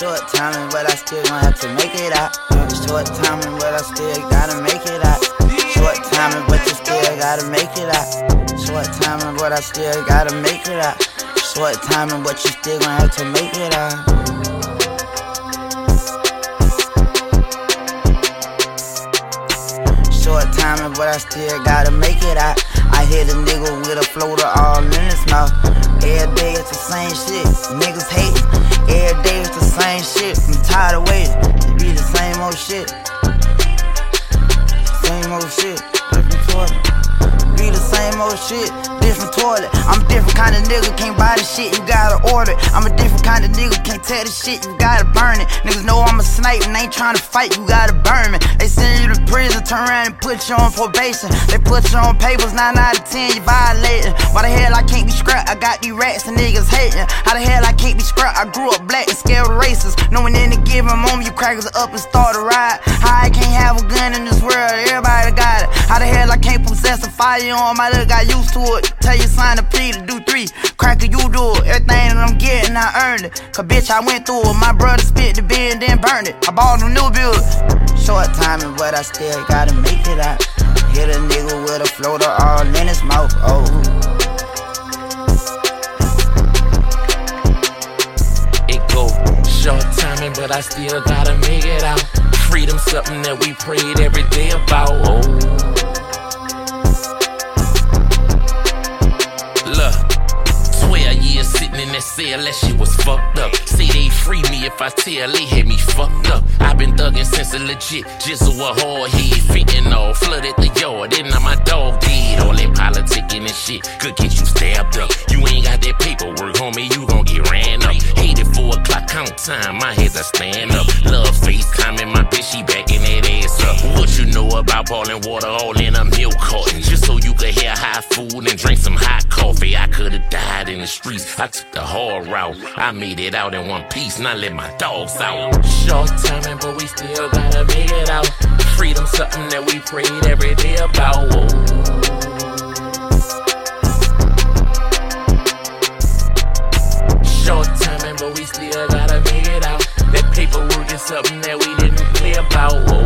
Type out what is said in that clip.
Short timing, but I still gon' have to make it out. Short timing, but I still gotta make it out. Short timing, but you still gotta make it out. Short timing, but I still gotta make it out. Short timing, but you still gon' have to make it out. Short timing, but I still gotta make it out. I hit a nigga with a floater all in his mouth. Every day it's the same shit, niggas hatin'. Every day it's the same shit, I'm tired of waiting. It be the same old shit. Same old shit, different toilet. Be the same old shit, different toilet. I'm a different kind of nigga, can't buy the shit, you gotta order it. I'm a different kind of nigga, can't tell the shit, you gotta burn it. Niggas know I'm a snipe and ain't tryna fight, you gotta burn me. They send you to prison, turn around and put you on probation. They put you on papers, 9 out of 10, you violating. Why the hell I can't be scrapped? I got these rats and niggas hating. How the hell I can't be scrapped? I grew up black and scared of racists. Knowing in a given moment you crackers are up and start a ride. How I can't have a gun in this world, everybody got it. How the hell I can't possess a firearm? I look got used to it. Tell you sign a plea to do 3. Cracker, you do it. Everything that I'm getting, I earned it. Cause bitch, I went through it. My brother spit the bill and then burned it. I bought a new build. Short timing, but I still gotta make it out. Hit a nigga with a floater all in his mouth. Oh. It go short timing, but I still gotta make it out. Freedom, something that we prayed every day about. Oh. Look, 12 years sitting in that cell, that shit was fucked up. Say they free me if I tell they had me fucked up. I been thuggin' since a legit, just a hard head, fitting all, flooded the yard, and now my dog dead. All that politicking and shit could get you stabbed up. You ain't got that paperwork, homie, you gon' get ran up. Hate it 4 o'clock count time, my head's a stand up. Love FaceTime and my bitch, she backing that ass up. What you know about boiling water all in a milk carton? Just so you could have hot food and drink some hot coffee. I could've died in the streets, I took the hard route. I made it out in one piece, not let my dogs out. Short timing, but we still gotta make it out. Freedom, something that we prayed every day about. Whoa. Short timing, but we still gotta make it out. That paperwork is something that we didn't play about. Whoa.